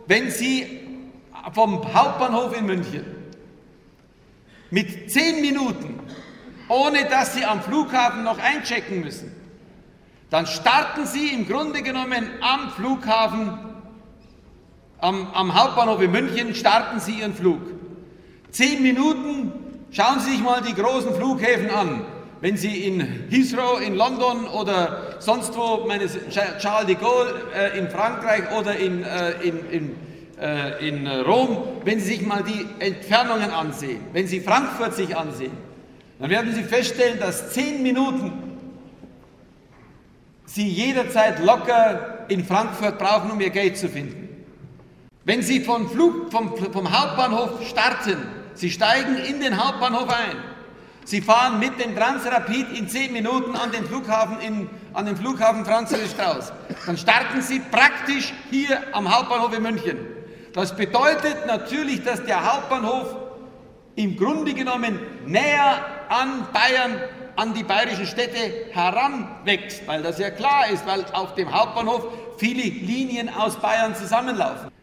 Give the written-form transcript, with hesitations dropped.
wenn Sie vom Hauptbahnhof in München mit 10 Minuten, ohne dass Sie am Flughafen noch einchecken müssen, dann starten Sie im Grunde genommen am Flughafen, am Hauptbahnhof in München, starten Sie Ihren Flug. 10 Minuten, schauen Sie sich mal die großen Flughäfen an. Wenn Sie in Heathrow in London oder sonst wo, Charles de Gaulle in Frankreich oder in Rom, wenn Sie sich mal die Entfernungen ansehen, wenn Sie Frankfurt sich ansehen, dann werden Sie feststellen, dass 10 Minuten Sie jederzeit locker in Frankfurt brauchen, um Ihr Gate zu finden. Wenn Sie vom Hauptbahnhof starten, Sie steigen in den Hauptbahnhof ein, Sie fahren mit dem Transrapid in 10 Minuten an den Flughafen Franz Josef Strauß. Dann starten Sie praktisch hier am Hauptbahnhof in München. Das bedeutet natürlich, dass der Hauptbahnhof im Grunde genommen näher an Bayern, an die bayerischen Städte heranwächst, weil das ja klar ist, weil auf dem Hauptbahnhof viele Linien aus Bayern zusammenlaufen.